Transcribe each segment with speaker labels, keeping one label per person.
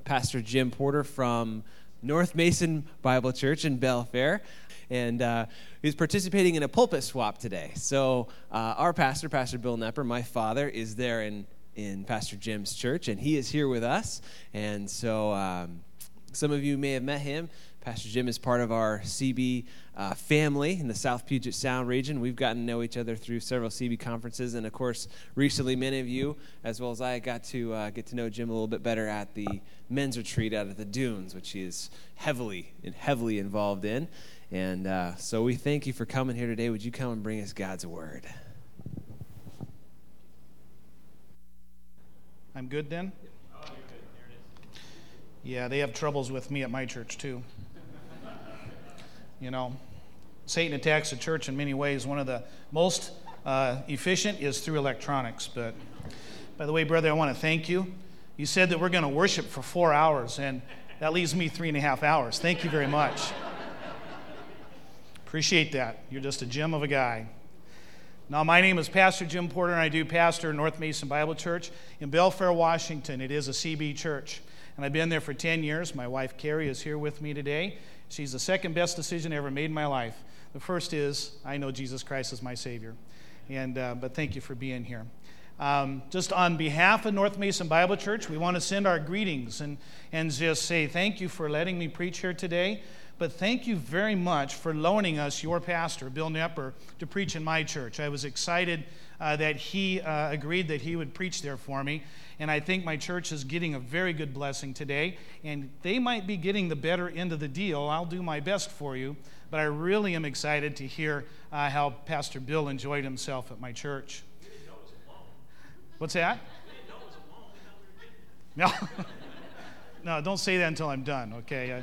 Speaker 1: Pastor Jim Porter from North Mason Bible Church in Belfair, and he's participating in a pulpit swap today. So our pastor, Pastor Bill Nepper, my father, is there in Pastor Jim's church, and he is here with us. And so some of you may have met him. Pastor Jim is part of our CB family in the South Puget Sound region. We've gotten to know each other through several CB conferences, and of course, recently many of you, as well as I, got to get to know Jim a little bit better at the men's retreat out at the Dunes, which he is heavily involved in. And so we thank you for coming here today. Would you come and bring us God's word?
Speaker 2: I'm good then? Yeah, they have troubles with me at my church too. You know, Satan attacks the church in many ways. One of the most efficient is through electronics. But by the way, brother, I want to thank you. You said that we're going to worship for 4 hours, and that leaves me 3.5 hours. Thank you very much. Appreciate that. You're just a gem of a guy. Now, my name is Pastor Jim Porter, and I do pastor North Mason Bible Church in Belfair, Washington. It is a CB church, and I've been there for 10 years. My wife, Carrie, is here with me today. She's the second best decision I ever made in my life. The first is, I know Jesus Christ is my Savior. But thank you for being here. Just on behalf of North Mason Bible Church, we want to send our greetings and just say thank you for letting me preach here today. But thank you very much for loaning us your pastor, Bill Nepper, to preach in my church. I was excited that he agreed that he would preach there for me. And I think my church is getting a very good blessing today. And they might be getting the better end of the deal. I'll do my best for you. But I really am excited to hear how Pastor Bill enjoyed himself at my church. What's that? No, no, don't say that until I'm done, okay?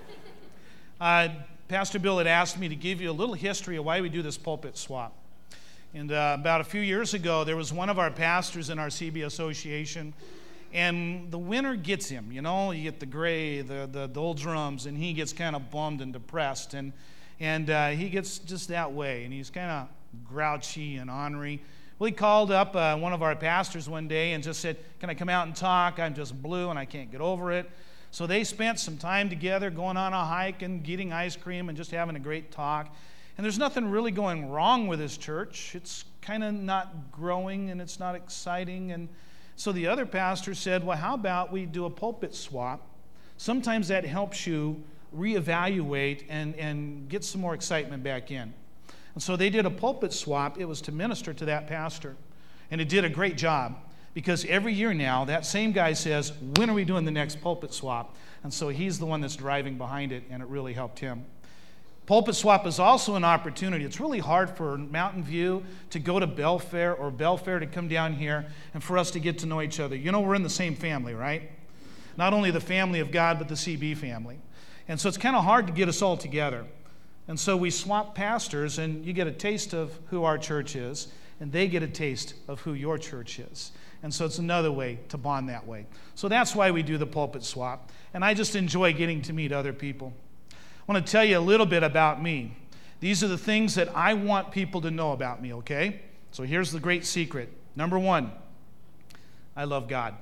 Speaker 2: Pastor Bill had asked me to give you a little history of why we do this pulpit swap. And about a few years ago, there was one of our pastors in our CB association, and the winter gets him. You know, you get the gray, the doldrums, and he gets kind of bummed and depressed. And he gets just that way, and he's kind of grouchy and ornery. Well, he called up one of our pastors one day and just said, "Can I come out and talk? I'm just blue, and I can't get over it." So they spent some time together going on a hike and getting ice cream and just having a great talk. And there's nothing really going wrong with this church. It's kind of not growing and it's not exciting. And so the other pastor said, well, how about we do a pulpit swap? Sometimes that helps you reevaluate and get some more excitement back in. And so they did a pulpit swap. It was to minister to that pastor. And it did a great job. Because every year now, that same guy says, when are we doing the next pulpit swap? And so he's the one that's driving behind it, and it really helped him. Pulpit swap is also an opportunity. It's really hard for Mountain View to go to Belfair or Belfair to come down here and for us to get to know each other. You know, we're in the same family, right? Not only the family of God, but the CB family. And so it's kind of hard to get us all together. And so we swap pastors, and you get a taste of who our church is, and they get a taste of who your church is. And so it's another way to bond that way. So that's why we do the pulpit swap. And I just enjoy getting to meet other people. I want to tell you a little bit about me. These are the things that I want people to know about me, okay? So here's the great secret. Number one, I love God.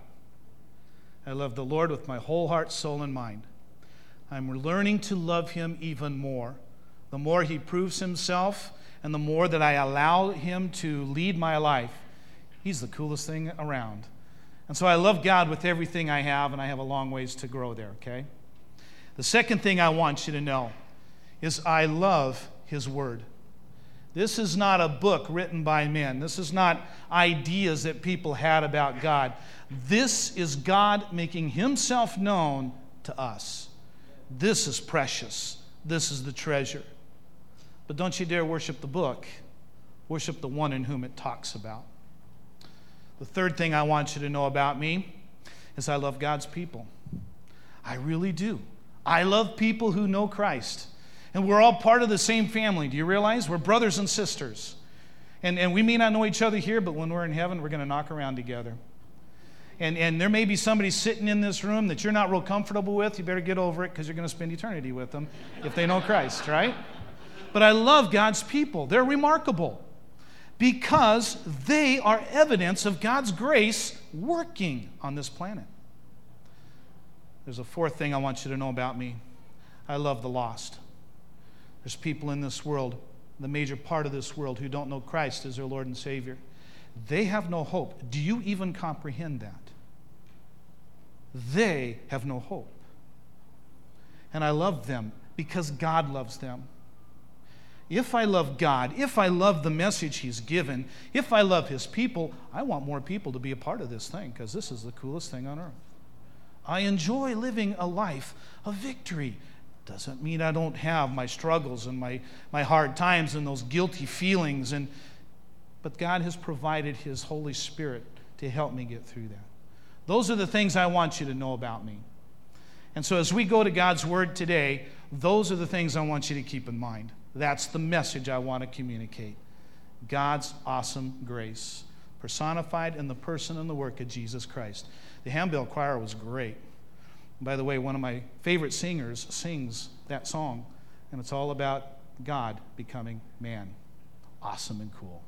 Speaker 2: I love the Lord with my whole heart, soul, and mind. I'm learning to love Him even more. The more He proves Himself and the more that I allow Him to lead my life, He's the coolest thing around. And so I love God with everything I have, and I have a long ways to grow there, okay? The second thing I want you to know is I love His Word. This is not a book written by men. This is not ideas that people had about God. This is God making Himself known to us. This is precious. This is the treasure. But don't you dare worship the book. Worship the one in whom it talks about. The third thing I want you to know about me is I love God's people. I really do. I love people who know Christ. And we're all part of the same family. Do you realize? We're brothers and sisters. And we may not know each other here, but when we're in heaven, we're going to knock around together. And there may be somebody sitting in this room that you're not real comfortable with. You better get over it because you're going to spend eternity with them if they know Christ, right? But I love God's people. They're remarkable. Because they are evidence of God's grace working on this planet. There's a fourth thing I want you to know about me. I love the lost. There's people in this world, the major part of this world, who don't know Christ as their Lord and Savior. They have no hope. Do you even comprehend that? They have no hope. And I love them because God loves them. If I love God, if I love the message He's given, if I love His people, I want more people to be a part of this thing because this is the coolest thing on earth. I enjoy living a life of victory. Doesn't mean I don't have my struggles and my hard times and those guilty feelings. But God has provided His Holy Spirit to help me get through that. Those are the things I want you to know about me. And so as we go to God's Word today, those are the things I want you to keep in mind. That's the message I want to communicate. God's awesome grace, personified in the person and the work of Jesus Christ. The handbell choir was great. By the way, one of my favorite singers sings that song, and it's all about God becoming man. Awesome and cool.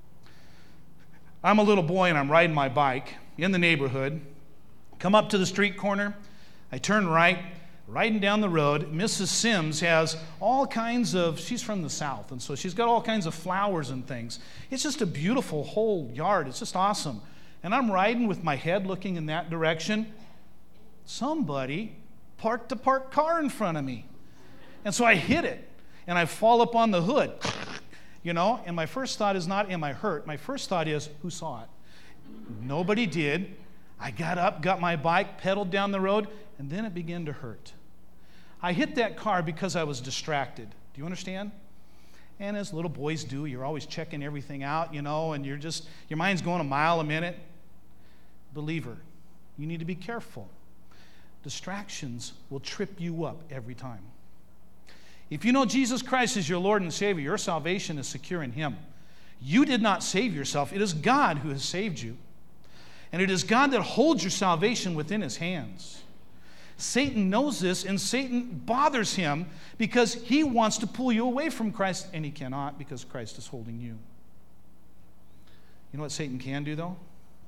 Speaker 2: I'm a little boy, and I'm riding my bike in the neighborhood. Come up to the street corner. I turn right, riding down the road. Mrs. Sims has all kinds of, she's from the South, and so she's got all kinds of flowers and things. It's just a beautiful whole yard. It's just awesome. And I'm riding with my head looking in that direction. Somebody parked a parked car in front of me. And so I hit it, and I fall up on the hood. And my first thought is not, am I hurt? My first thought is, who saw it? Nobody did. I got up, got my bike, pedaled down the road, and then it began to hurt. I hit that car because I was distracted. Do you understand? And as little boys do, you're always checking everything out, and your mind's going a mile a minute. Believer, you need to be careful. Distractions will trip you up every time. If you know Jesus Christ is your Lord and Savior, your salvation is secure in Him. You did not save yourself. It is God who has saved you. And it is God that holds your salvation within His hands. Satan knows this, and Satan bothers him because he wants to pull you away from Christ, and he cannot because Christ is holding you. You know what Satan can do, though?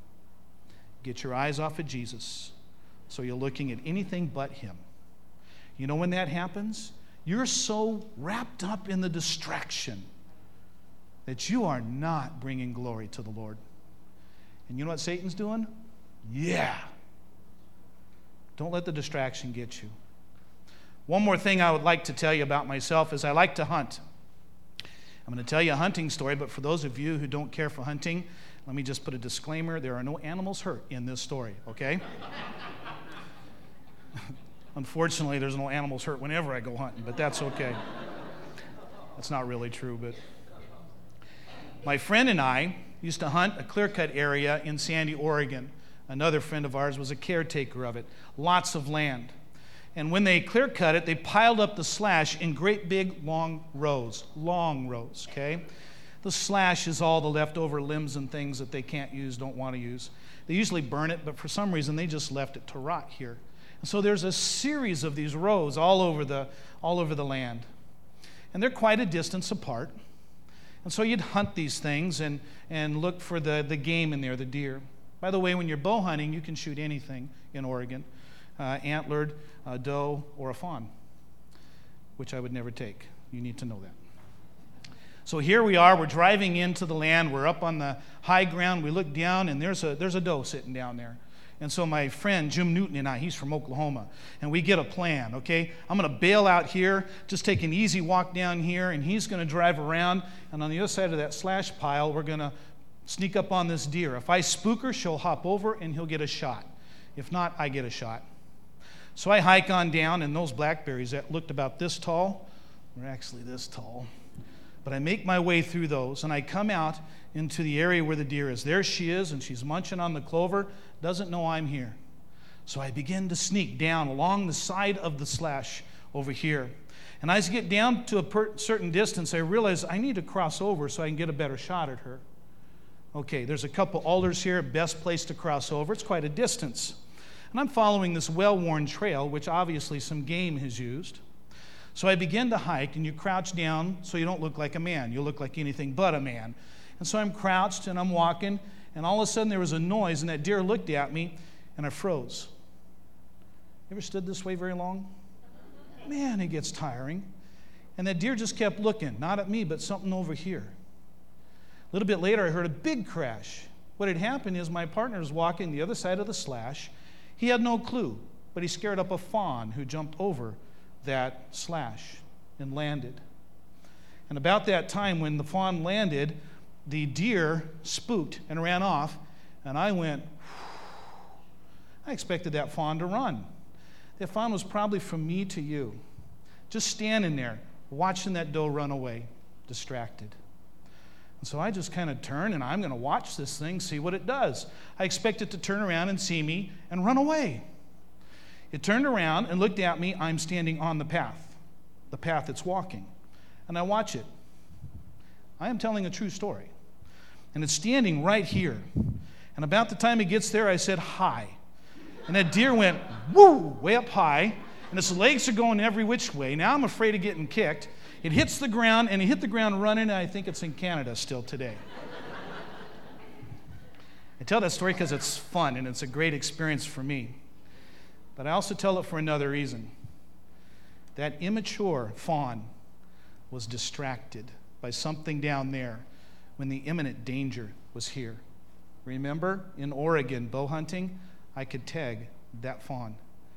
Speaker 2: Get your eyes off of Jesus so you're looking at anything but Him. You know when that happens? You're so wrapped up in the distraction that you are not bringing glory to the Lord. And you know what Satan's doing? Yeah. Don't let the distraction get you. One more thing I would like to tell you about myself is I like to hunt. I'm going to tell you a hunting story, but for those of you who don't care for hunting, let me just put a disclaimer. There are no animals hurt in this story, okay? Unfortunately, there's no animals hurt whenever I go hunting, but that's okay. That's not really true, but my friend and I used to hunt a clear-cut area in Sandy, Oregon. Another friend of ours was a caretaker of it. Lots of land. And when they clear-cut it, they piled up the slash in great big long rows, okay? The slash is all the leftover limbs and things that they can't use, don't want to use. They usually burn it, but for some reason they just left it to rot here. And so there's a series of these rows all over the land. And they're quite a distance apart. And so you'd hunt these things and look for the game in there, the deer. By the way, when you're bow hunting, you can shoot anything in Oregon, antlered, a doe, or a fawn, which I would never take. You need to know that. So here we are. We're driving into the land. We're up on the high ground. We look down, and there's a doe sitting down there. And so my friend, Jim Newton, and I, he's from Oklahoma, and we get a plan, okay? I'm going to bail out here, just take an easy walk down here, and he's going to drive around, and on the other side of that slash pile, we're going to sneak up on this deer. If I spook her, she'll hop over, and he'll get a shot. If not, I get a shot. So I hike on down, and those blackberries that looked about this tall were actually this tall. But I make my way through those, and I come out into the area where the deer is. There she is, and she's munching on the clover, doesn't know I'm here. So I begin to sneak down along the side of the slash over here. And as I get down to a certain distance, I realize I need to cross over so I can get a better shot at her. Okay, there's a couple alders here, best place to cross over. It's quite a distance. And I'm following this well-worn trail, which obviously some game has used. So I begin to hike, and you crouch down so you don't look like a man. You look like anything but a man. And so I'm crouched, and I'm walking, and all of a sudden there was a noise, and that deer looked at me, and I froze. ever stood this way very long? Man, it gets tiring. And that deer just kept looking, not at me, but something over here. A little bit later, I heard a big crash. What had happened is my partner was walking the other side of the slash. He had no clue, but he scared up a fawn who jumped over that slash and landed. And about that time, when the fawn landed, the deer spooked and ran off, and I went, I expected that fawn to run. That fawn was probably from me to you, just standing there, watching that doe run away, distracted. And so I just kind of turned, and I'm going to watch this thing, see what it does. I expect it to turn around and see me and run away. It turned around and looked at me. I'm standing on the path it's walking. And I watch it. I am telling a true story. And it's standing right here. And about the time it gets there, I said, hi. And that deer went, woo, way up high. And its legs are going every which way. Now I'm afraid of getting kicked. It hits the ground, and it hit the ground running, and I think it's in Canada still today. I tell that story because it's fun, and it's a great experience for me. But I also tell it for another reason. That immature fawn was distracted by something down there when the imminent danger was here. Remember, in Oregon, bow hunting, I could tag that fawn.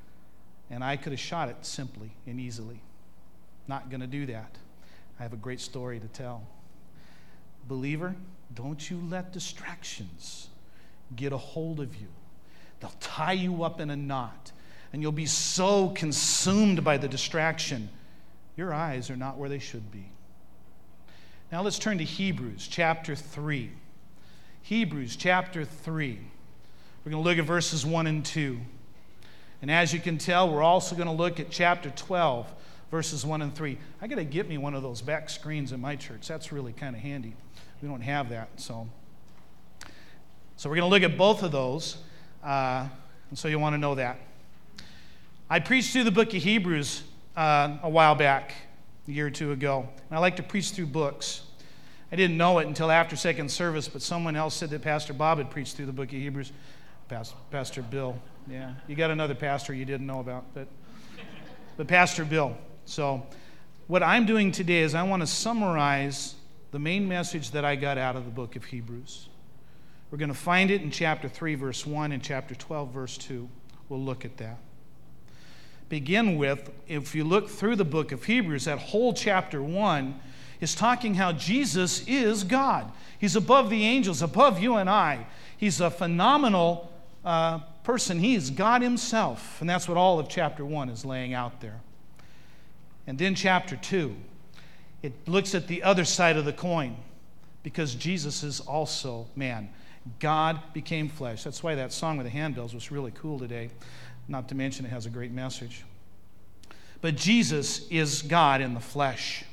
Speaker 2: And I could have shot it simply and easily. Not going to do that. I have a great story to tell. Believer, don't you let distractions get a hold of you. They'll tie you up in a knot, and you'll be so consumed by the distraction, your eyes are not where they should be. Now let's turn to Hebrews chapter 3. Hebrews chapter 3. We're going to look at verses 1 and 2. And as you can tell, we're also going to look at chapter 12, verses 1 and 3. I got to get me one of those back screens in my church. That's really kind of handy. We don't have that, so we're going to look at both of those, and so you want to know that. I preached through the book of Hebrews a while back, a year or two ago, and I like to preach through books. I didn't know it until after second service, but someone else said that Pastor Bob had preached through the book of Hebrews. Pastor Bill. Yeah, you got another pastor you didn't know about, but Pastor Bill. So what I'm doing today is I want to summarize the main message that I got out of the book of Hebrews. We're going to find it in chapter 3, verse 1, and chapter 12, verse 2. We'll look at that. Begin with, if you look through the book of Hebrews, that whole chapter 1 is talking how Jesus is God. He's above the angels, above you and I. He's a phenomenal person. He is God himself. And that's what all of chapter 1 is laying out there. And then chapter 2, it looks at the other side of the coin, because Jesus is also man. God became flesh. That's why that song with the handbells was really cool today. Not to mention it has a great message. But Jesus is God in the flesh.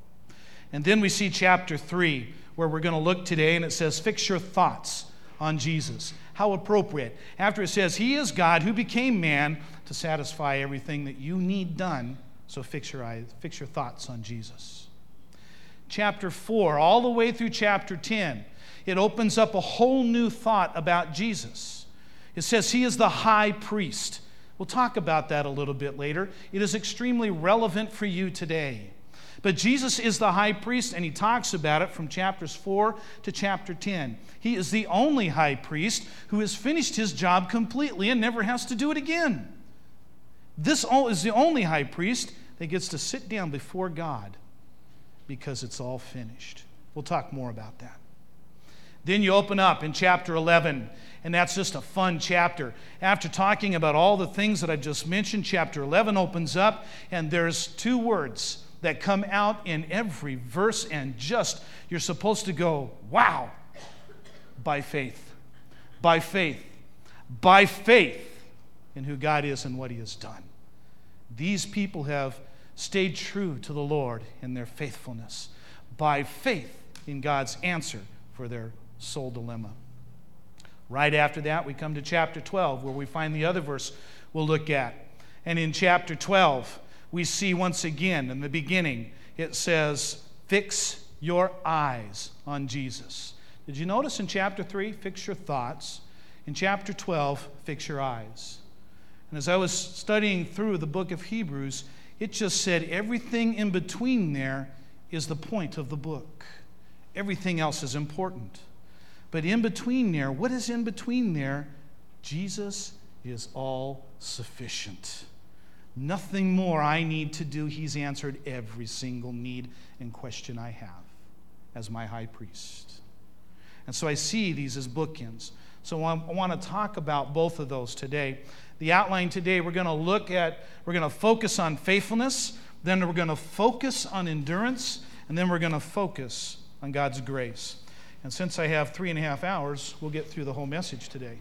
Speaker 2: And then we see chapter 3, where we're going to look today, and it says, fix your thoughts on Jesus. How appropriate. After it says, he is God who became man to satisfy everything that you need done. So fix your thoughts on Jesus. Chapter 4, all the way through chapter 10, it opens up a whole new thought about Jesus. It says he is the high priest. We'll talk about that a little bit later. It is extremely relevant for you today. But Jesus is the high priest, and he talks about it from chapters 4 to chapter 10. He is the only high priest who has finished his job completely and never has to do it again. This is the only high priest that gets to sit down before God because it's all finished. We'll talk more about that. Then you open up in chapter 11, and that's just a fun chapter. After talking about all the things that I've just mentioned, chapter 11 opens up, and there's two words that come out in every verse, and just, you're supposed to go, wow, by faith, by faith, by faith in who God is and what he has done. These people have stayed true to the Lord in their faithfulness, by faith in God's answer for their soul dilemma. Right after that, we come to chapter 12, where we find the other verse we'll look at. And in chapter 12, we see once again in the beginning, it says, fix your eyes on Jesus. Did you notice in chapter 3, fix your thoughts? In chapter 12, fix your eyes. And as I was studying through the book of Hebrews, it just said everything in between there is the point of the book. Everything else is important. But in between there, what is in between there? Jesus is all sufficient. Nothing more I need to do. He's answered every single need and question I have as my high priest. And so I see these as bookends. So I want to talk about both of those today. The outline today, we're going to focus on faithfulness, then we're going to focus on endurance, and then we're going to focus on God's grace. And since I have 3.5 hours, we'll get through the whole message today.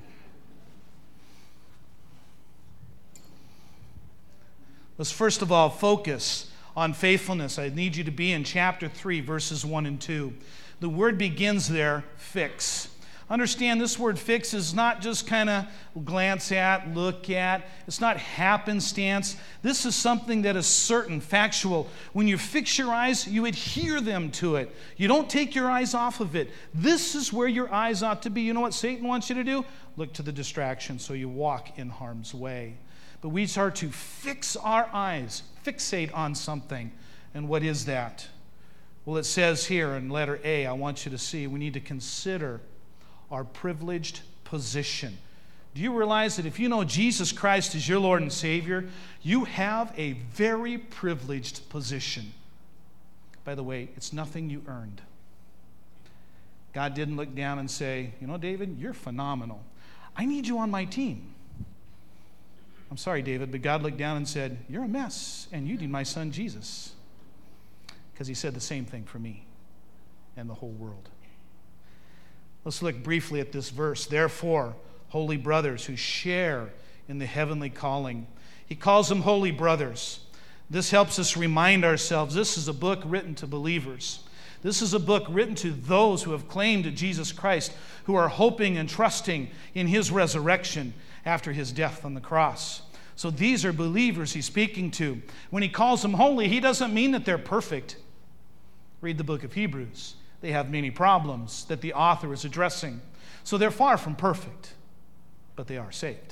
Speaker 2: Let's first of all focus on faithfulness. I need you to be in chapter 3, verses 1 and 2. The word begins there, fix. Understand this word fix is not just kind of glance at, look at. It's not happenstance. This is something that is certain, factual. When you fix your eyes, you adhere them to it. You don't take your eyes off of it. This is where your eyes ought to be. You know what Satan wants you to do? Look to the distraction so you walk in harm's way. But we start to fix our eyes, fixate on something. And what is that? Well, it says here in letter A, I want you to see, we need to consider our privileged position. Do you realize that if you know Jesus Christ is your Lord and Savior, you have a very privileged position? By the way, it's nothing you earned. God didn't look down and say, you know, David, you're phenomenal. I need you on my team. I'm sorry, David, but God looked down and said, you're a mess, and you need my son Jesus. Because he said the same thing for me and the whole world. Let's look briefly at this verse. Therefore, holy brothers who share in the heavenly calling. He calls them holy brothers. This helps us remind ourselves this is a book written to believers. This is a book written to those who have claimed Jesus Christ, who are hoping and trusting in his resurrection after his death on the cross. So these are believers he's speaking to. When he calls them holy, he doesn't mean that they're perfect. Read the book of Hebrews. They have many problems that the author is addressing. So they're far from perfect, but they are saved.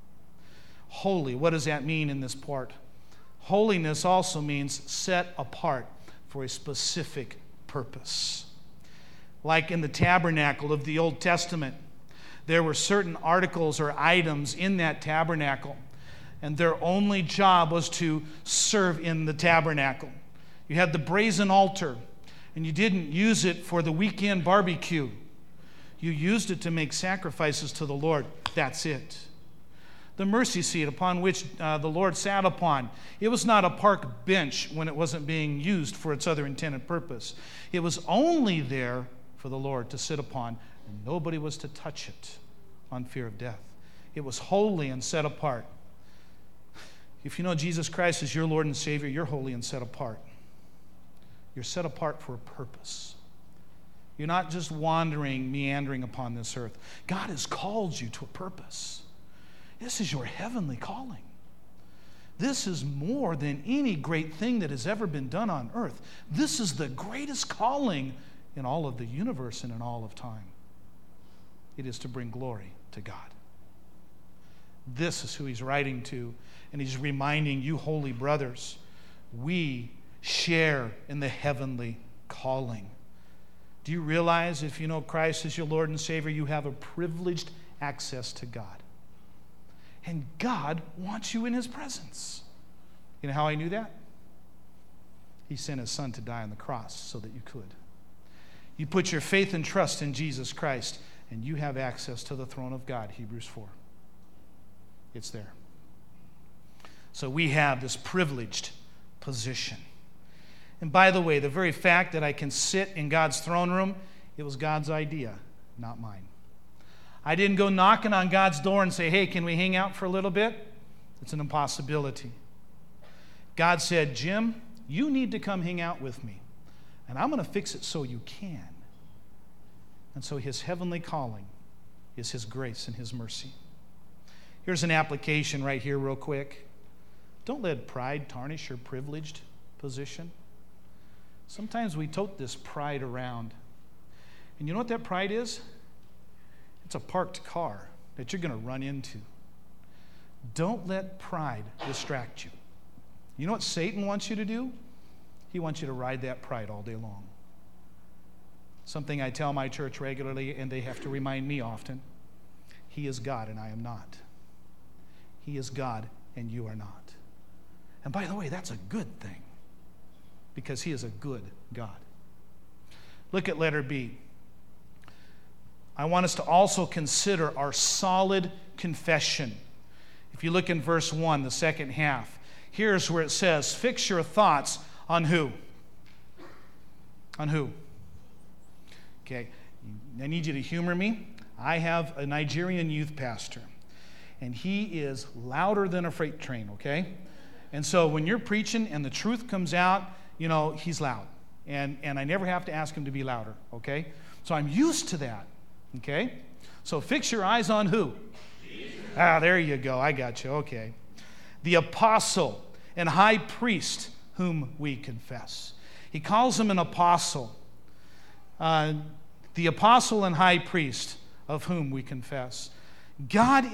Speaker 2: Holy, what does that mean in this part? Holiness also means set apart for a specific purpose. Like in the tabernacle of the Old Testament, there were certain articles or items in that tabernacle, and their only job was to serve in the tabernacle. You had the brazen altar, and you didn't use it for the weekend barbecue. You used it to make sacrifices to the Lord. That's it. The mercy seat upon which the Lord sat upon, it was not a park bench when it wasn't being used for its other intended purpose. It was only there for the Lord to sit upon, and nobody was to touch it on fear of death. It was holy and set apart. If you know Jesus Christ is your Lord and Savior, you're holy and set apart. You're set apart for a purpose. You're not just wandering, meandering upon this earth. God has called you to a purpose. This is your heavenly calling. This is more than any great thing that has ever been done on earth. This is the greatest calling in all of the universe and in all of time. It is to bring glory to God. This is who he's writing to, and he's reminding you, holy brothers, we share in the heavenly calling. Do you realize if you know Christ as your Lord and Savior, you have a privileged access to God? And God wants you in his presence. You know how I knew that? He sent his son to die on the cross so that you could. You put your faith and trust in Jesus Christ, and you have access to the throne of God, Hebrews 4. It's there. So we have this privileged position. And by the way, the very fact that I can sit in God's throne room, it was God's idea, not mine. I didn't go knocking on God's door and say, hey, can we hang out for a little bit? It's an impossibility. God said, Jim, you need to come hang out with me, and I'm going to fix it so you can. And so his heavenly calling is his grace and his mercy. Here's an application right here real quick. Don't let pride tarnish your privileged position. Sometimes we tote this pride around. And you know what that pride is? It's a parked car that you're going to run into. Don't let pride distract you. You know what Satan wants you to do? He wants you to ride that pride all day long. Something I tell my church regularly, and they have to remind me often. He is God, and I am not. He is God, and you are not. And by the way, that's a good thing, because He is a good God. Look at letter B. I want us to also consider our solid confession. If you look in verse 1, the second half, here's where it says, fix your thoughts on who? On who? Okay, I need you to humor me. I have a Nigerian youth pastor, and he is louder than a freight train, okay? And so when you're preaching and the truth comes out, you know, he's loud. And I never have to ask him to be louder, okay? So I'm used to that, okay? So fix your eyes on who? Jesus. There you go. I got you, okay. The apostle and high priest whom we confess. He calls him an apostle. The apostle and high priest of whom we confess. God's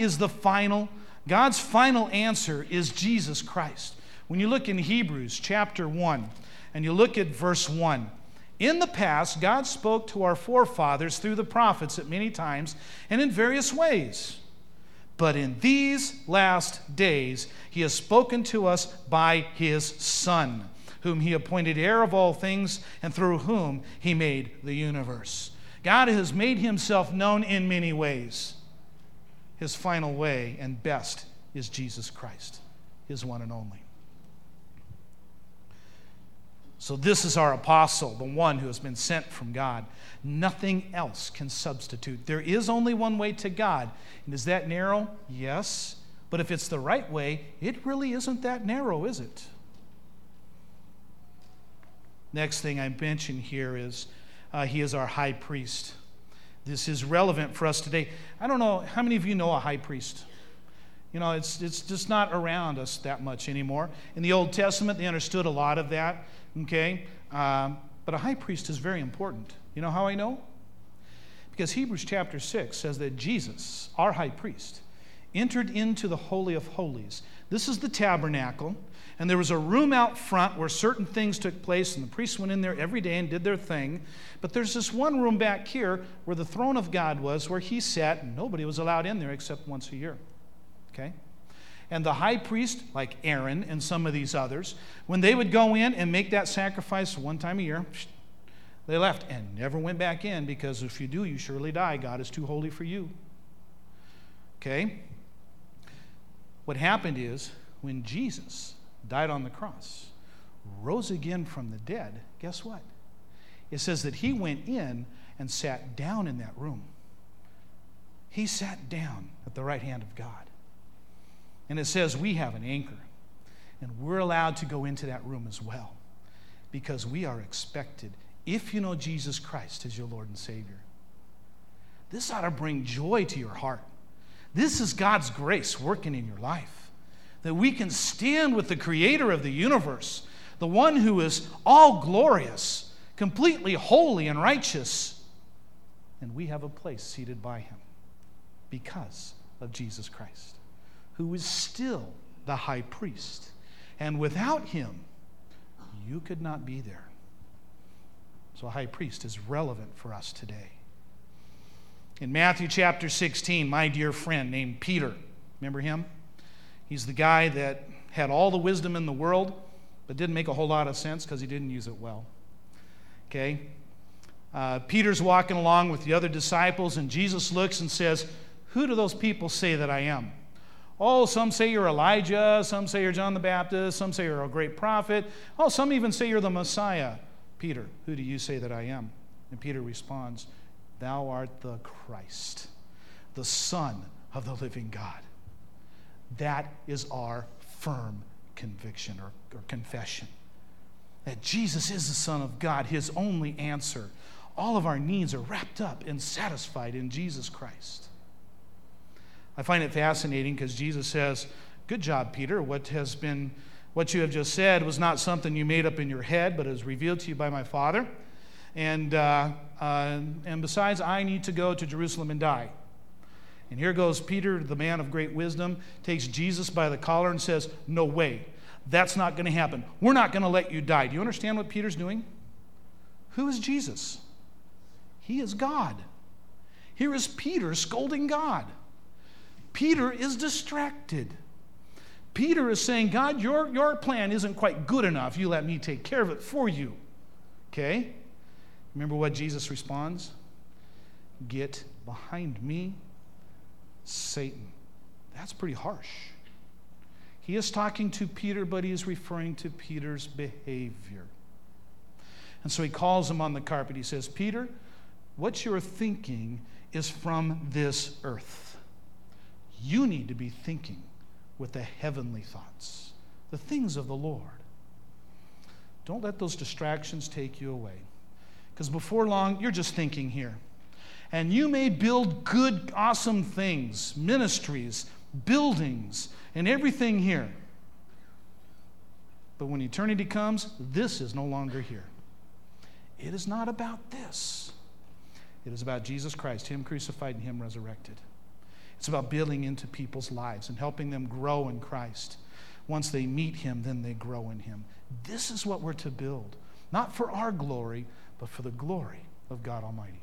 Speaker 2: final answer is Jesus Christ. When you look in Hebrews chapter 1 and you look at verse 1, in the past, God spoke to our forefathers through the prophets at many times and in various ways. But in these last days, He has spoken to us by His Son, whom He appointed heir of all things, and through whom He made the universe. God has made Himself known in many ways. His final way and best is Jesus Christ, His one and only. So this is our apostle, the one who has been sent from God. Nothing else can substitute. There is only one way to God. And is that narrow? Yes. But if it's the right way, it really isn't that narrow, is it? Next thing I mention here is he is our high priest. This is relevant for us today. I don't know, how many of you know a high priest? You know, it's just not around us that much anymore. In the Old Testament, they understood a lot of that, okay? But a high priest is very important. You know how I know? Because Hebrews chapter 6 says that Jesus, our high priest, entered into the Holy of Holies. This is the tabernacle, and there was a room out front where certain things took place, and the priests went in there every day and did their thing. But there's this one room back here where the throne of God was, where He sat, and nobody was allowed in there except once a year. Okay? And the high priest, like Aaron and some of these others, when they would go in and make that sacrifice one time a year, they left and never went back in, because if you do, you surely die. God is too holy for you. Okay? What happened is, when Jesus died on the cross, rose again from the dead, guess what? It says that He went in and sat down in that room. He sat down at the right hand of God. And it says we have an anchor, and we're allowed to go into that room as well, because we are expected, if you know Jesus Christ as your Lord and Savior. This ought to bring joy to your heart. This is God's grace working in your life, that we can stand with the Creator of the universe, the one who is all glorious, completely holy and righteous, and we have a place seated by Him because of Jesus Christ, who is still the high priest. And without Him, you could not be there. So a high priest is relevant for us today. In Matthew chapter 16, my dear friend named Peter, remember him? He's the guy that had all the wisdom in the world, but didn't make a whole lot of sense because he didn't use it well. Okay? Peter's walking along with the other disciples, and Jesus looks and says, "Who do those people say that I am?" "Oh, some say you're Elijah, some say you're John the Baptist, some say you're a great prophet. Oh, some even say you're the Messiah." "Peter, who do you say that I am?" And Peter responds, "Thou art the Christ, the Son of the living God." That is our firm conviction or confession, that Jesus is the Son of God, His only answer. All of our needs are wrapped up and satisfied in Jesus Christ. I find it fascinating because Jesus says, "Good job, Peter. What you have just said was not something you made up in your head, but it was revealed to you by my Father. And besides, I need to go to Jerusalem and die." And here goes Peter, the man of great wisdom, takes Jesus by the collar and says, no way. That's not going to happen. We're not going to let you die. Do you understand what Peter's doing? Who is Jesus? He is God. Here is Peter scolding God. Peter is distracted. Peter is saying, God, your plan isn't quite good enough. You let me take care of it for you. Okay? Remember what Jesus responds? Get behind me, Satan. That's pretty harsh. He is talking to Peter, but he is referring to Peter's behavior. And so he calls him on the carpet. He says, Peter, what you're thinking is from this earth. You need to be thinking with the heavenly thoughts, the things of the Lord. Don't let those distractions take you away. Because before long, you're just thinking here. And you may build good, awesome things, ministries, buildings, and everything here. But when eternity comes, this is no longer here. It is not about this. It is about Jesus Christ, Him crucified and Him resurrected. It's about building into people's lives and helping them grow in Christ. Once they meet Him, then they grow in Him. This is what we're to build. Not for our glory, but for the glory of God Almighty.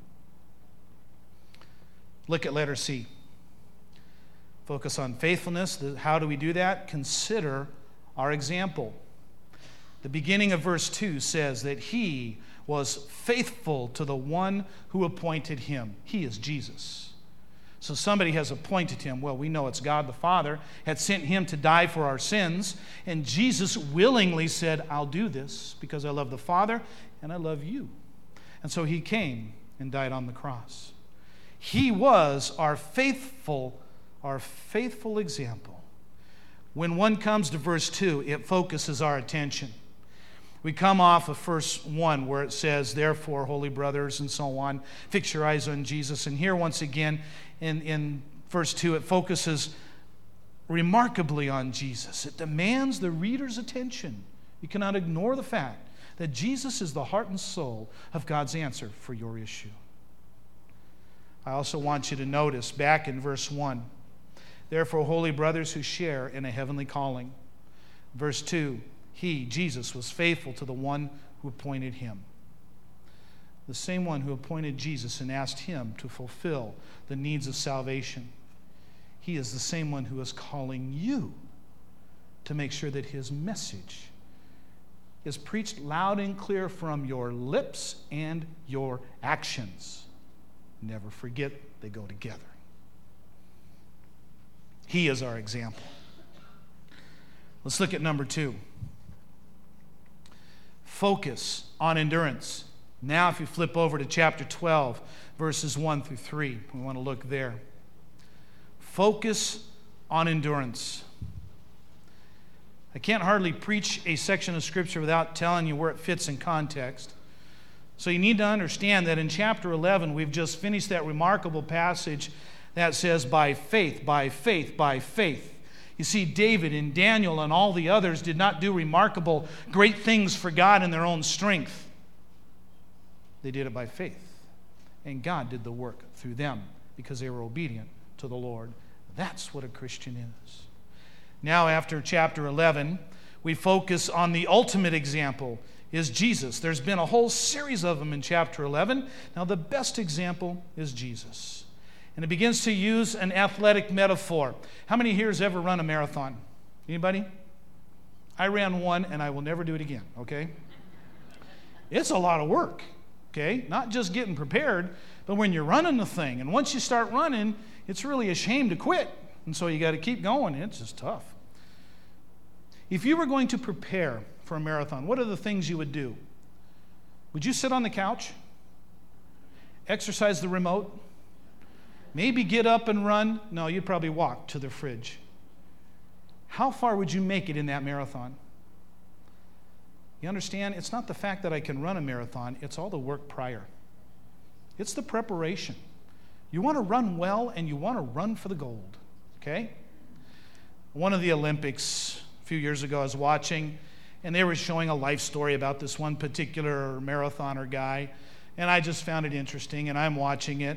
Speaker 2: Look at letter C. Focus on faithfulness. How do we do that? Consider our example. The beginning of verse 2 says that He was faithful to the one who appointed Him. He is Jesus. So somebody has appointed Him. Well, we know it's God the Father had sent Him to die for our sins. And Jesus willingly said, I'll do this because I love the Father and I love you. And so He came and died on the cross. He was our faithful example. When one comes to verse 2, it focuses our attention. We come off of verse 1 where it says, therefore, holy brothers, and so on, fix your eyes on Jesus. And here once again in verse 2, it focuses remarkably on Jesus. It demands the reader's attention. You cannot ignore the fact that Jesus is the heart and soul of God's answer for your issue. I also want you to notice back in verse 1, therefore, holy brothers who share in a heavenly calling. Verse 2, He, Jesus, was faithful to the one who appointed Him. The same one who appointed Jesus and asked Him to fulfill the needs of salvation. He is the same one who is calling you to make sure that His message is preached loud and clear from your lips and your actions. Never forget, they go together. He is our example. Let's look at number 2. Focus on endurance. Now, if you flip over to chapter 12, verses 1 through 3, we want to look there. Focus on endurance. I can't hardly preach a section of Scripture without telling you where it fits in context. So you need to understand that in chapter 11, we've just finished that remarkable passage that says, by faith, by faith, by faith. You see, David and Daniel and all the others did not do remarkable, great things for God in their own strength. They did it by faith. And God did the work through them because they were obedient to the Lord. That's what a Christian is. Now, after chapter 11, we focus on the ultimate example, is Jesus. There's been a whole series of them in chapter 11. Now, the best example is Jesus. And it begins to use an athletic metaphor. How many here has ever run a marathon? Anybody? I ran one, and I will never do it again, okay? It's a lot of work, okay? Not just getting prepared, but when you're running the thing. And once you start running, it's really a shame to quit. And so you got to keep going. It's just tough. If you were going to prepare for a marathon, what are the things you would do? Would you sit on the couch? Exercise the remote? Maybe get up and run? No, you'd probably walk to the fridge. How far would you make it in that marathon? You understand? It's not the fact that I can run a marathon, it's all the work prior. It's the preparation. You want to run well and you want to run for the gold, okay? One of the Olympics a few years ago I was watching, and they were showing a life story about this one particular marathoner guy, and I just found it interesting, and I'm watching it.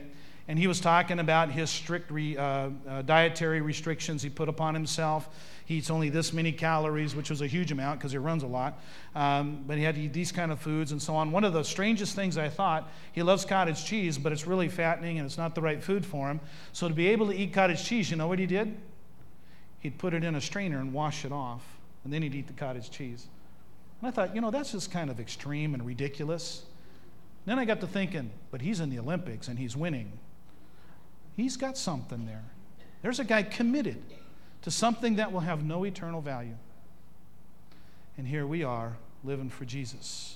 Speaker 2: and he was talking about his strict dietary restrictions he put upon himself. He eats only this many calories, which was a huge amount because he runs a lot. But he had to eat these kind of foods and so on. One of the strangest things I thought, he loves cottage cheese, but it's really fattening and it's not the right food for him. So to be able to eat cottage cheese, you know what he did? He'd put it in a strainer and wash it off, and then he'd eat the cottage cheese. And I thought, that's just kind of extreme and ridiculous. Then I got to thinking, but he's in the Olympics and he's winning. He's got something there. There's a guy committed to something that will have no eternal value. And here we are living for Jesus.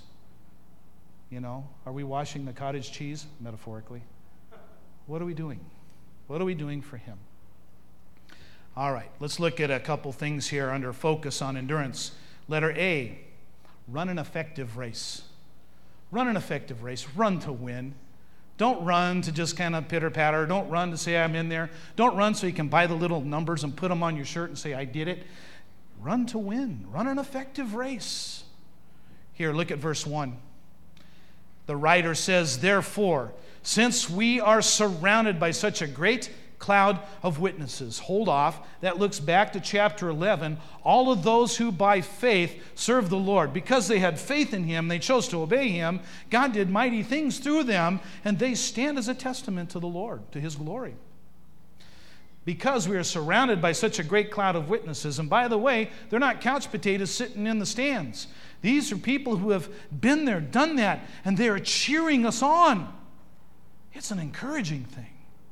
Speaker 2: Are we washing the cottage cheese? Metaphorically. What are we doing? What are we doing for him? All right, let's look at a couple things here under focus on endurance. Letter A, run an effective race. Run an effective race. Run to win. Don't run to just kind of pitter-patter. Don't run to say, I'm in there. Don't run so you can buy the little numbers and put them on your shirt and say, I did it. Run to win. Run an effective race. Here, look at verse 1. The writer says, therefore, since we are surrounded by such a great cloud of witnesses. Hold off. That looks back to chapter 11. All of those who by faith serve the Lord. Because they had faith in him, they chose to obey him. God did mighty things through them, and they stand as a testament to the Lord, to his glory. Because we are surrounded by such a great cloud of witnesses. And by the way, they're not couch potatoes sitting in the stands. These are people who have been there, done that, and they are cheering us on. It's an encouraging thing.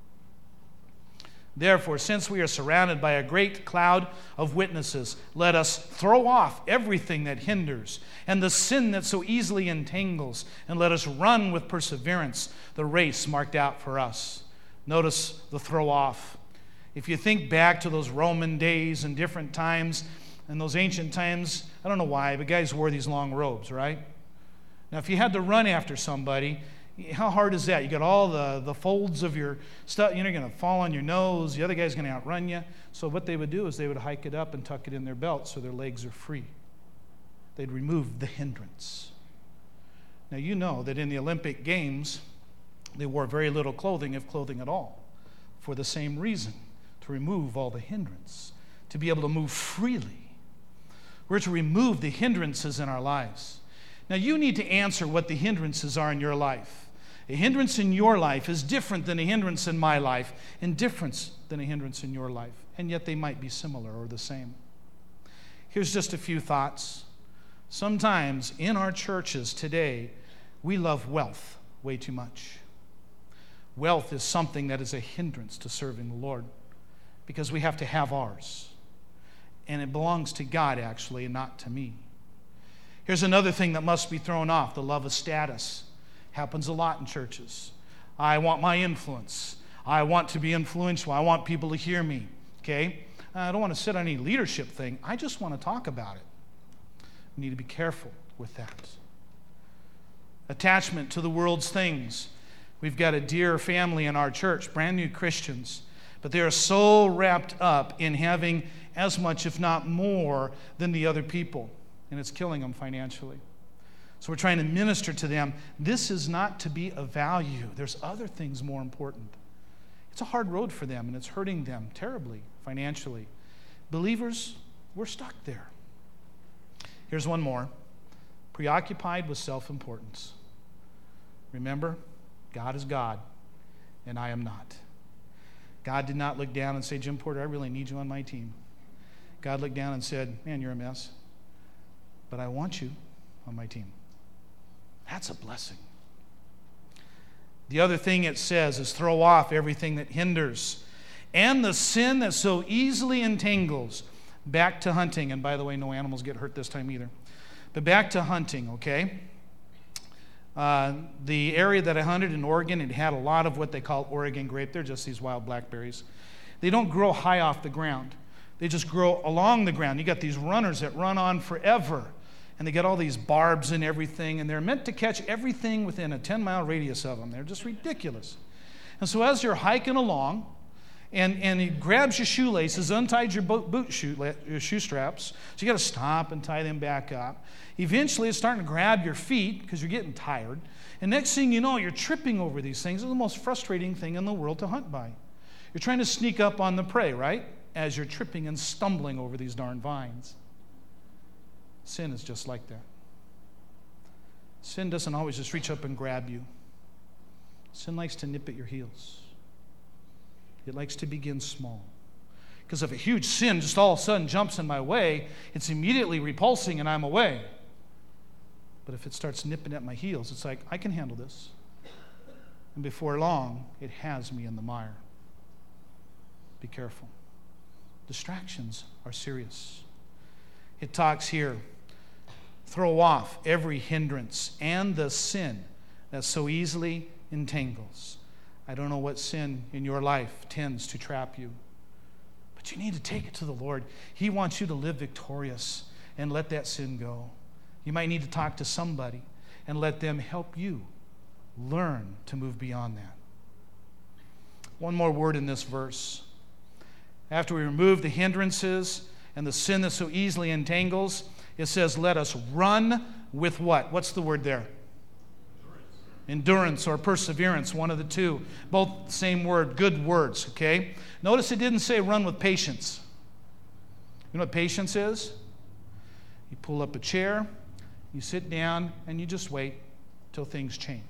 Speaker 2: Therefore, since we are surrounded by a great cloud of witnesses, let us throw off everything that hinders and the sin that so easily entangles, and let us run with perseverance the race marked out for us. Notice the throw off. If you think back to those Roman days and different times, and those ancient times, I don't know why, but guys wore these long robes, right? Now, if you had to run after somebody, how hard is that? You got all the folds of your stuff. You're going to fall on your nose. The other guy's going to outrun you. So what they would do is they would hike it up and tuck it in their belt so their legs are free. They'd remove the hindrance. Now, you know that in the Olympic Games, they wore very little clothing, if clothing at all, for the same reason, to remove all the hindrance, to be able to move freely. We're to remove the hindrances in our lives. Now, you need to answer what the hindrances are in your life. A hindrance in your life is different than a hindrance in my life, and different than a hindrance in your life. And yet they might be similar or the same. Here's just a few thoughts. Sometimes in our churches today, we love wealth way too much. Wealth is something that is a hindrance to serving the Lord because we have to have ours. And it belongs to God, actually, and not to me. Here's another thing that must be thrown off, the love of status. Happens a lot in churches. I want my influence. I want to be influential. I want people to hear me. Okay? I don't want to sit on any leadership thing. I just want to talk about it. We need to be careful with that. Attachment to the world's things. We've got a dear family in our church, brand new Christians, but they are so wrapped up in having as much, if not more, than the other people, and it's killing them financially. So we're trying to minister to them. This is not to be of value. There's other things more important. It's a hard road for them, and it's hurting them terribly financially. Believers, we're stuck there. Here's one more. Preoccupied with self-importance. Remember, God is God, and I am not. God did not look down and say, Jim Porter, I really need you on my team. God looked down and said, man, you're a mess, but I want you on my team. That's a blessing. The other thing it says is throw off everything that hinders and the sin that so easily entangles. Back to hunting. And by the way, no animals get hurt this time either. But back to hunting, okay? The area that I hunted in Oregon, it had a lot of what they call Oregon grape. They're just these wild blackberries. They don't grow high off the ground. They just grow along the ground. You got these runners that run on forever. And they get all these barbs and everything, and they're meant to catch everything within a 10-mile radius of them. They're just ridiculous. And so as you're hiking along, and he grabs your shoelaces, unties your your shoe straps. So you got to stop and tie them back up. Eventually, it's starting to grab your feet because you're getting tired. And next thing you know, you're tripping over these things. It's the most frustrating thing in the world to hunt by. You're trying to sneak up on the prey, right? As you're tripping and stumbling over these darn vines. Sin is just like that. Sin doesn't always just reach up and grab you. Sin likes to nip at your heels. It likes to begin small. Because if a huge sin just all of a sudden jumps in my way, it's immediately repulsing and I'm away. But if it starts nipping at my heels, it's like, I can handle this. And before long, it has me in the mire. Be careful. Distractions are serious. It talks here, throw off every hindrance and the sin that so easily entangles. I don't know what sin in your life tends to trap you, but you need to take it to the Lord. He wants you to live victorious and let that sin go. You might need to talk to somebody and let them help you learn to move beyond that. One more word in this verse. After we remove the hindrances and the sin that so easily entangles, it says, let us run with what? What's the word there? Endurance or perseverance, one of the two. Both the same word, good words, okay? Notice it didn't say run with patience. You know what patience is? You pull up a chair, you sit down, and you just wait till things change.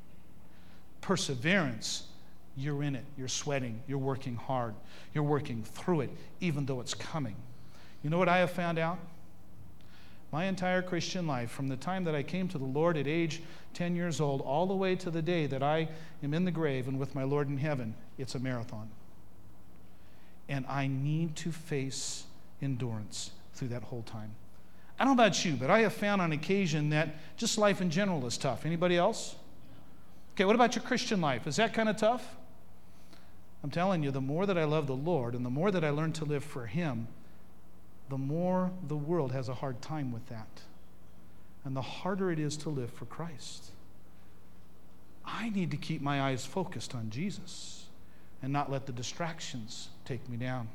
Speaker 2: Perseverance, you're in it, you're sweating, you're working hard, you're working through it, even though it's coming. You know what I have found out? My entire Christian life, from the time that I came to the Lord at age 10 years old, all the way to the day that I am in the grave and with my Lord in heaven, it's a marathon. And I need to face endurance through that whole time. I don't know about you, but I have found on occasion that just life in general is tough. Anybody else? Okay, what about your Christian life? Is that kind of tough? I'm telling you, the more that I love the Lord and the more that I learn to live for Him, the more the world has a hard time with that. And the harder it is to live for Christ. I need to keep my eyes focused on Jesus and not let the distractions take me down.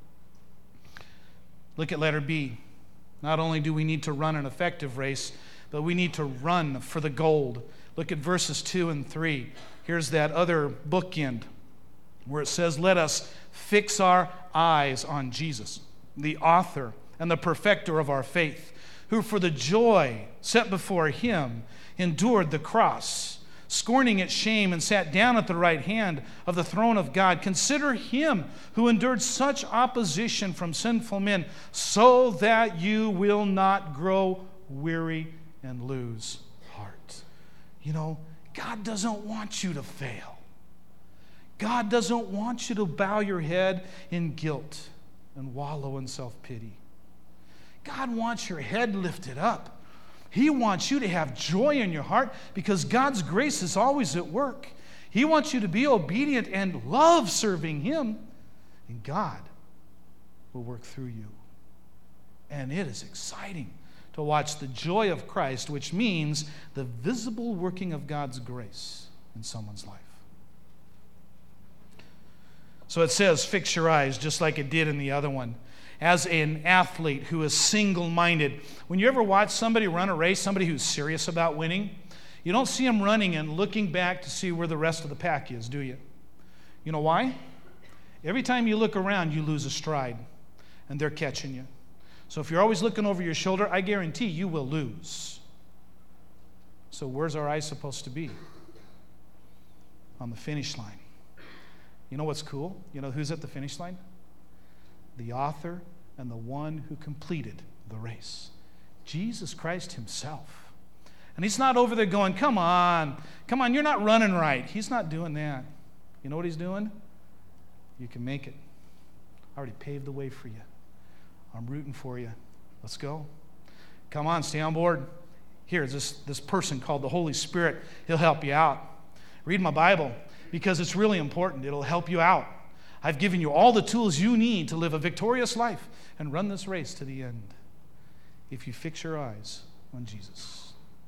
Speaker 2: Look at letter B. Not only do we need to run an effective race, but we need to run for the gold. Look at verses 2 and 3. Here's that other bookend where it says, let us fix our eyes on Jesus, the author and the perfecter of our faith, who for the joy set before Him endured the cross, scorning its shame, and sat down at the right hand of the throne of God. Consider Him who endured such opposition from sinful men, so that you will not grow weary and lose heart. You know, God doesn't want you to fail. God doesn't want you to bow your head in guilt and wallow in self-pity. God wants your head lifted up. He wants you to have joy in your heart because God's grace is always at work. He wants you to be obedient and love serving Him, and God will work through you. And it is exciting to watch the joy of Christ, which means the visible working of God's grace in someone's life. So it says, fix your eyes, just like it did in the other one. As an athlete who is single-minded, when you ever watch somebody run a race, somebody who's serious about winning, you don't see them running and looking back to see where the rest of the pack is, do you? You know why? Every time you look around, you lose a stride, and they're catching you. So if you're always looking over your shoulder, I guarantee you will lose. So where's our eyes supposed to be? On the finish line. You know what's cool? You know who's at the finish line? The author and the one who completed the race. Jesus Christ Himself. And He's not over there going, come on, you're not running right. He's not doing that. You know what He's doing? You can make it. I already paved the way for you. I'm rooting for you. Let's go. Come on, stay on board. Here's this person called the Holy Spirit. He'll help you out. Read my Bible because it's really important. It'll help you out. I've given you all the tools you need to live a victorious life and run this race to the end if you fix your eyes on Jesus.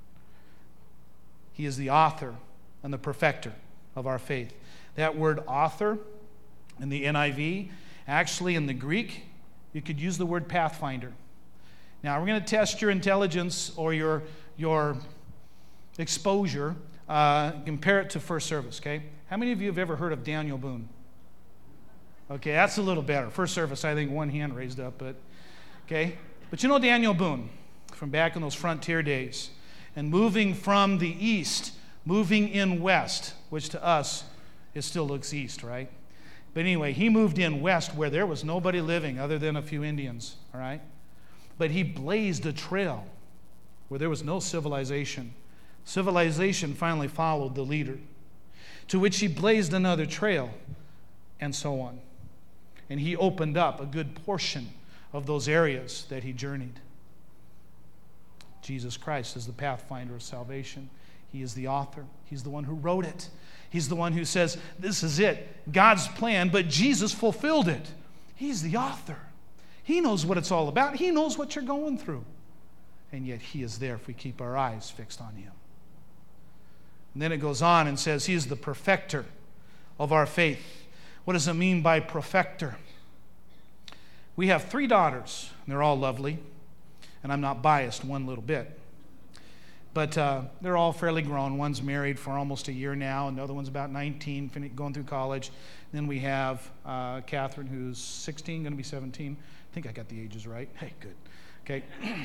Speaker 2: He is the author and the perfecter of our faith. That word author In the NIV, actually in the Greek, you could use the word pathfinder. Now, we're going to test your intelligence or your exposure. Compare it to first service, okay? How many of you have ever heard of Daniel Boone? Okay, that's a little better. First service, I think one hand raised up, but okay. But you know Daniel Boone from back in those frontier days. And moving from the east, moving in west, which to us, it still looks east, right? But anyway, he moved in west where there was nobody living other than a few Indians, all right? But he blazed a trail where there was no civilization. Civilization finally followed the leader, to which he blazed another trail, and so on. And he opened up a good portion of those areas that he journeyed. Jesus Christ is the pathfinder of salvation. He is the author. He's the one who wrote it. He's the one who says, this is it, God's plan, but Jesus fulfilled it. He's the author. He knows what it's all about. He knows what you're going through. And yet he is there if we keep our eyes fixed on him. And then it goes on and says, he is the perfecter of our faith. What does it mean by perfecter? We have 3 daughters, and they're all lovely. And I'm not biased one little bit. But they're all fairly grown. One's married for almost a year now, and the other one's about 19, going through college. Then we have Catherine, who's 16, going to be 17. I think I got the ages right. Hey, good. Okay.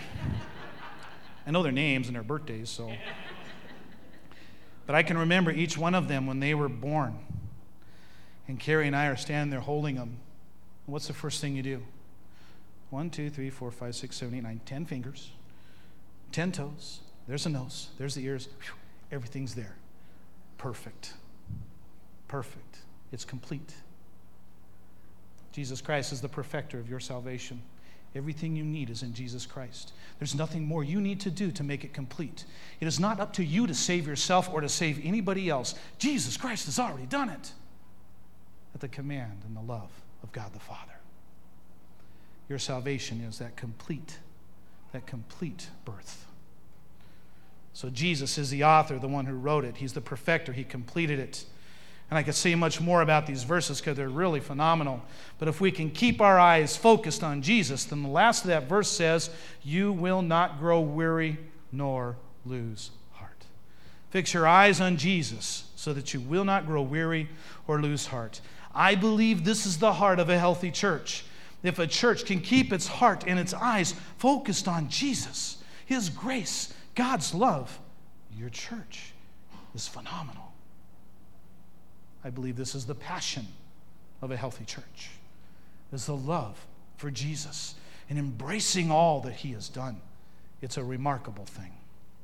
Speaker 2: I know their names and their birthdays, so. But I can remember each one of them when they were born. And Carrie and I are standing there holding them. What's the first thing you do? 1, 2, 3, 4, 5, 6, 7, 8, 9, 10 fingers, 10 toes. There's a nose. There's the ears. Whew, everything's there. Perfect. Perfect. It's complete. Jesus Christ is the perfecter of your salvation. Everything you need is in Jesus Christ. There's nothing more you need to do to make it complete. It is not up to you to save yourself or to save anybody else. Jesus Christ has already done it at the command and the love of God the Father. Your salvation is that complete birth. So Jesus is the author, the one who wrote it. He's the perfecter. He completed it. And I could say much more about these verses because they're really phenomenal. But if we can keep our eyes focused on Jesus, then the last of that verse says, you will not grow weary nor lose heart. Fix your eyes on Jesus so that you will not grow weary or lose heart. I believe this is the heart of a healthy church. If a church can keep its heart and its eyes focused on Jesus, His grace, God's love, your church is phenomenal. I believe this is the passion of a healthy church. Is the love for Jesus and embracing all that He has done. It's a remarkable thing.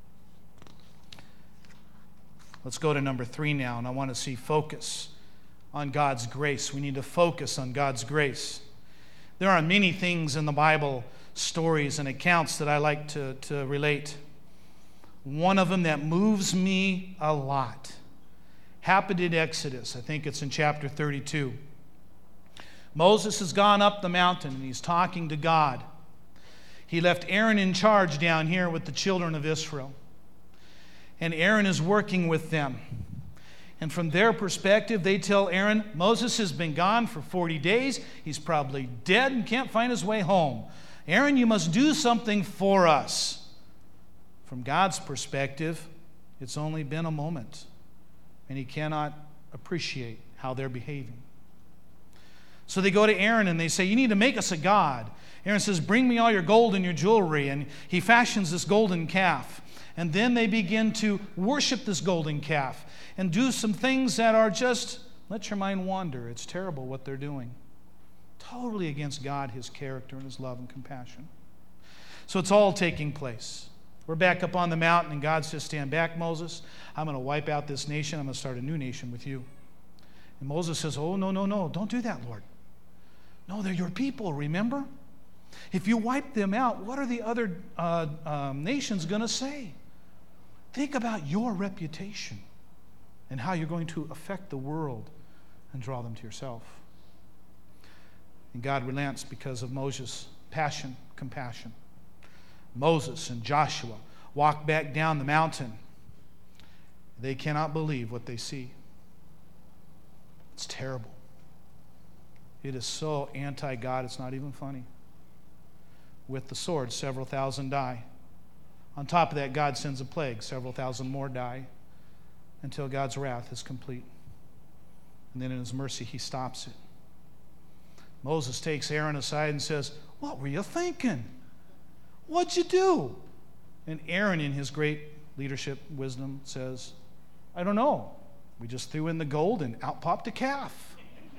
Speaker 2: Let's go to number 3 now, and I want to see focus on God's grace. We need to focus on God's grace. There are many things in the Bible, stories and accounts that I like to relate. One of them that moves me a lot happened in Exodus. I think it's in chapter 32. Moses has gone up the mountain and he's talking to God. He left Aaron in charge down here with the children of Israel. And Aaron is working with them. And from their perspective, they tell Aaron, Moses has been gone for 40 days. He's probably dead and can't find his way home. Aaron, you must do something for us. From God's perspective, it's only been a moment. And he cannot appreciate how they're behaving. So they go to Aaron and they say, you need to make us a god. Aaron says, bring me all your gold and your jewelry. And he fashions this golden calf. And then they begin to worship this golden calf and do some things that are just, let your mind wander. It's terrible what they're doing. Totally against God, His character, and His love and compassion. So it's all taking place. We're back up on the mountain, and God says, stand back, Moses. I'm going to wipe out this nation. I'm going to start a new nation with you. And Moses says, oh, no. Don't do that, Lord. No, they're your people, remember? If you wipe them out, what are the other nations going to say? Think about your reputation and how you're going to affect the world and draw them to yourself. And God relents because of Moses' passion, compassion. Moses and Joshua walk back down the mountain. They cannot believe what they see. It's terrible. It is so anti-God, it's not even funny. With the sword, several thousand die. On top of that, God sends a plague. Several thousand more die until God's wrath is complete. And then in his mercy, he stops it. Moses takes Aaron aside and says, "What were you thinking? What'd you do?" And Aaron, in his great leadership wisdom, says, "I don't know. We just threw in the gold and out popped a calf."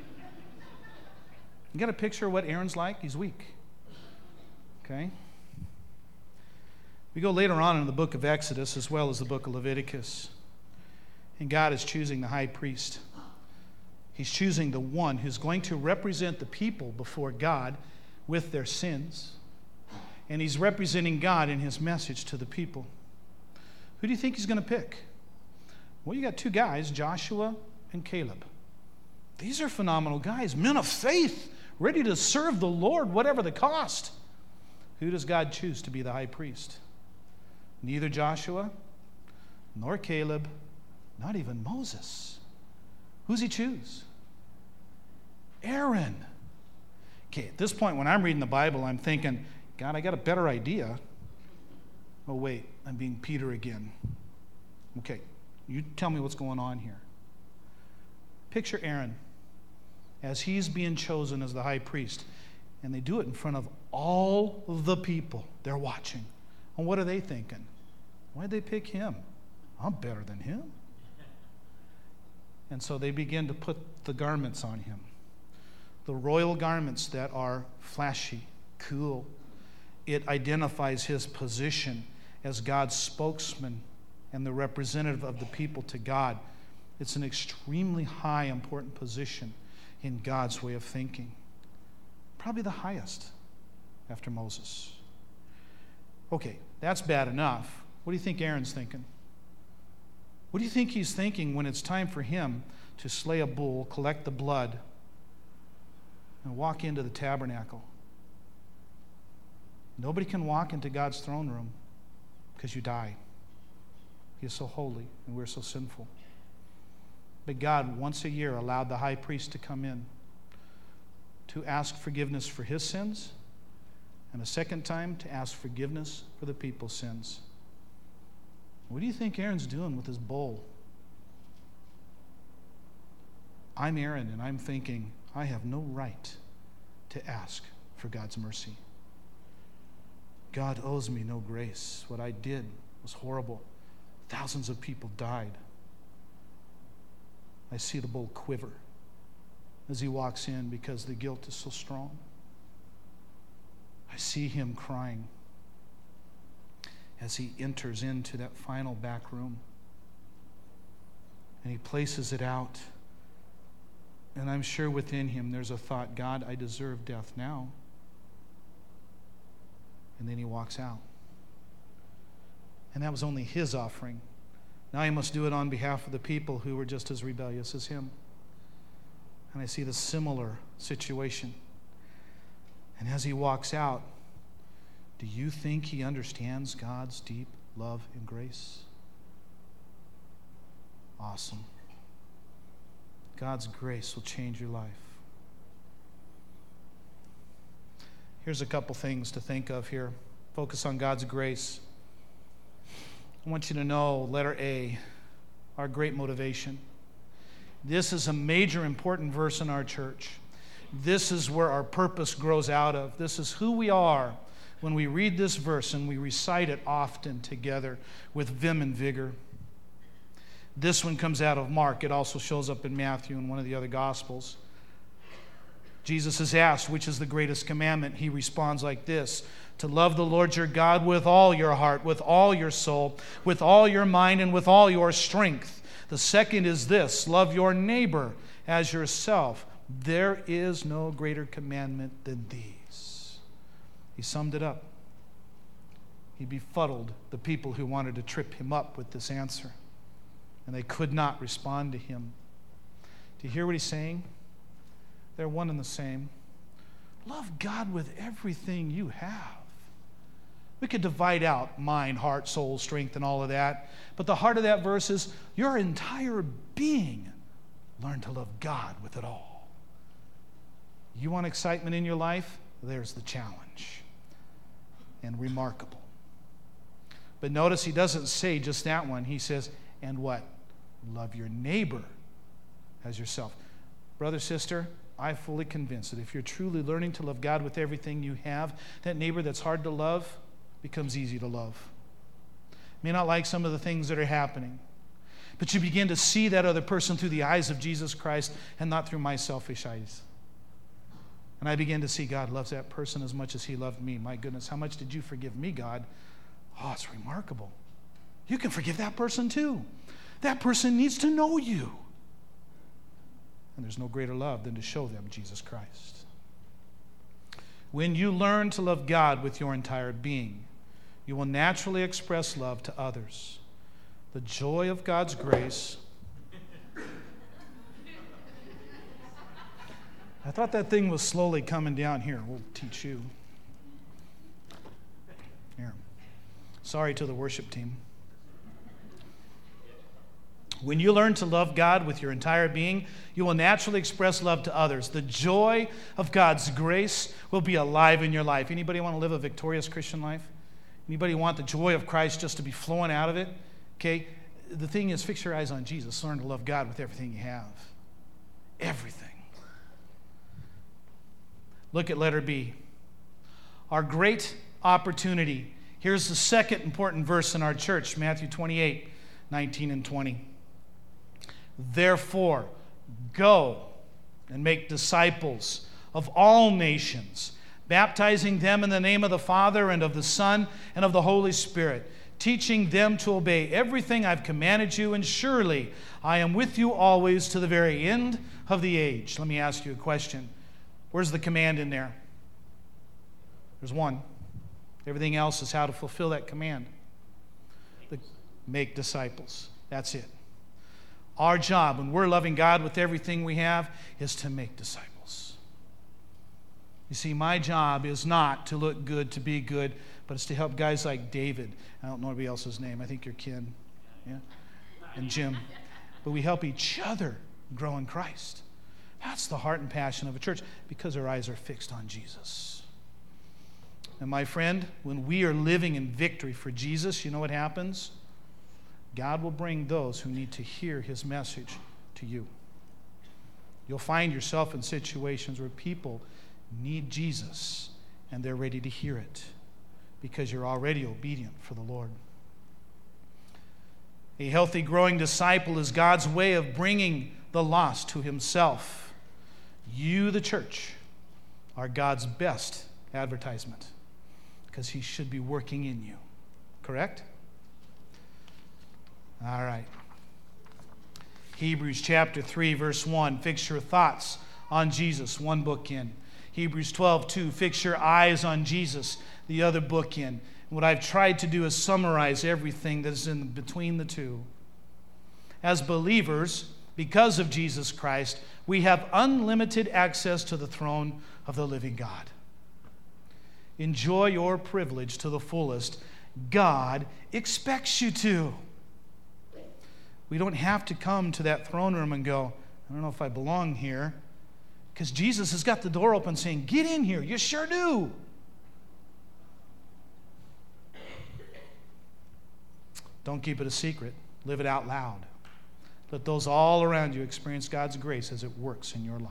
Speaker 2: You got a picture of what Aaron's like? He's weak. Okay? We go later on in the book of Exodus as well as the book of Leviticus. And God is choosing the high priest. He's choosing the one who's going to represent the people before God with their sins. And he's representing God in his message to the people. Who do you think he's going to pick? Well, you got two guys, Joshua and Caleb. These are phenomenal guys, men of faith, ready to serve the Lord, whatever the cost. Who does God choose to be the high priest? Neither Joshua nor Caleb, not even Moses. Who's he choose? Aaron. Okay, at this point when I'm reading the Bible, I'm thinking, God, I got a better idea. Oh, wait, I'm being Peter again. Okay, you tell me what's going on here. Picture Aaron as he's being chosen as the high priest. And they do it in front of all the people. They're watching. And what are they thinking? Why'd they pick him? I'm better than him. And so they begin to put the garments on him. The royal garments that are flashy, cool. It identifies his position as God's spokesman and the representative of the people to God. It's an extremely high, important position in God's way of thinking. Probably the highest after Moses. Okay, that's bad enough. What do you think Aaron's thinking? What do you think he's thinking when it's time for him to slay a bull, collect the blood, and walk into the tabernacle? Nobody can walk into God's throne room because you die. He is so holy and we're so sinful. But God, once a year, allowed the high priest to come in to ask forgiveness for his sins, and a second time to ask forgiveness for the people's sins. What do you think Aaron's doing with his bowl? I'm Aaron, and I'm thinking, I have no right to ask for God's mercy. God owes me no grace. What I did was horrible. Thousands of people died. I see the bowl quiver as he walks in because the guilt is so strong. I see him crying as he enters into that final back room. And he places it out. And I'm sure within him there's a thought, God, I deserve death now. And then he walks out. And that was only his offering. Now he must do it on behalf of the people who were just as rebellious as him. And I see the similar situation. And as he walks out, do you think he understands God's deep love and grace? Awesome. God's grace will change your life. Here's a couple things to think of here. Focus on God's grace. I want you to know, letter A, our great motivation. This is a major important verse in our church. This is where our purpose grows out of. This is who we are when we read this verse and we recite it often together with vim and vigor. This one comes out of Mark. It also shows up in Matthew and one of the other Gospels. Jesus is asked, which is the greatest commandment? He responds like this: to love the Lord your God with all your heart, with all your soul, with all your mind, and with all your strength. The second is this: love your neighbor as yourself. There is no greater commandment than these. He summed it up. He befuddled the people who wanted to trip him up with this answer, and they could not respond to him. Do you hear what he's saying? They're one and the same. Love God with everything you have. We could divide out mind, heart, soul, strength, and all of that. But the heart of that verse is your entire being. Learn to love God with it all. You want excitement in your life? There's the challenge. And remarkable. But notice he doesn't say just that one. He says, and what? Love your neighbor as yourself. Brother, sister, I'm fully convinced that if you're truly learning to love God with everything you have, that neighbor that's hard to love becomes easy to love. May not like some of the things that are happening, but you begin to see that other person through the eyes of Jesus Christ and not through my selfish eyes. And I begin to see God loves that person as much as he loved me. My goodness, how much did you forgive me, God? Oh, it's remarkable. You can forgive that person too. That person needs to know you. And there's no greater love than to show them Jesus Christ. When you learn to love God with your entire being, you will naturally express love to others. The joy of God's grace. I thought that thing was slowly coming down here. We'll teach you. Here. Sorry to the worship team. When you learn to love God with your entire being, you will naturally express love to others. The joy of God's grace will be alive in your life. Anybody want to live a victorious Christian life? Anybody want the joy of Christ just to be flowing out of it? Okay, the thing is, fix your eyes on Jesus. Learn to love God with everything you have. Everything. Look at letter B. Our great opportunity. Here's the second important verse in our church, Matthew 28, 19 and 20. Therefore, go and make disciples of all nations, baptizing them in the name of the Father and of the Son and of the Holy Spirit, teaching them to obey everything I've commanded you, and surely I am with you always to the very end of the age. Let me ask you a question. Where's the command in there? There's one. Everything else is how to fulfill that command. Make disciples. That's it. Our job, when we're loving God with everything we have, is to make disciples. You see, my job is not to look good, to be good, but it's to help guys like David. I don't know anybody else's name. I think you're Ken. Yeah? And Jim. But we help each other grow in Christ. That's the heart and passion of a church, because our eyes are fixed on Jesus. And my friend, when we are living in victory for Jesus, you know what happens? God will bring those who need to hear his message to you. You'll find yourself in situations where people need Jesus and they're ready to hear it because you're already obedient for the Lord. A healthy, growing disciple is God's way of bringing the lost to himself. You, the church, are God's best advertisement because he should be working in you. Correct? All right. Hebrews chapter 3, verse 1. Fix your thoughts on Jesus, one book in. Hebrews 12:2. Fix your eyes on Jesus, the other book in. And what I've tried to do is summarize everything that is in between the two. As believers, because of Jesus Christ, we have unlimited access to the throne of the living God. Enjoy your privilege to the fullest. God expects you to. We don't have to come to that throne room and go, I don't know if I belong here. Because Jesus has got the door open saying, get in here. You sure do. Don't keep it a secret. Live it out loud. Let those all around you experience God's grace as it works in your life.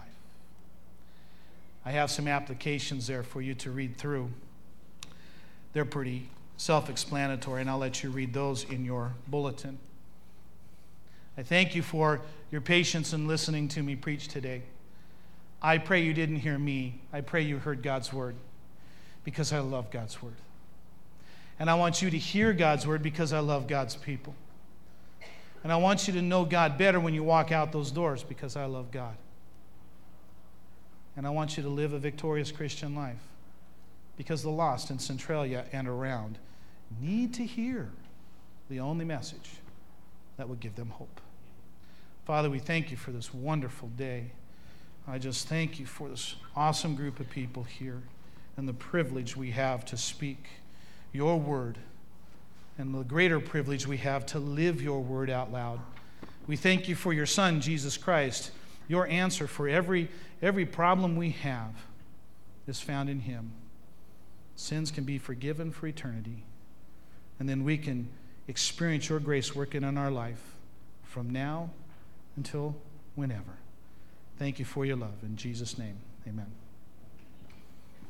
Speaker 2: I have some applications there for you to read through. They're pretty self-explanatory, and I'll let you read those in your bulletin. I thank you for your patience in listening to me preach today. I pray you didn't hear me. I pray you heard God's word, because I love God's word. And I want you to hear God's word because I love God's people. And I want you to know God better when you walk out those doors because I love God. And I want you to live a victorious Christian life because the lost in Centralia and around need to hear the only message that would give them hope. Father, we thank you for this wonderful day. I just thank you for this awesome group of people here and the privilege we have to speak your word and the greater privilege we have to live your word out loud. We thank you for your Son, Jesus Christ, Your answer for every problem we have is found in Him. Sins can be forgiven for eternity. And then we can experience your grace working in our life from now until whenever. Thank you for your love. In Jesus' name, amen.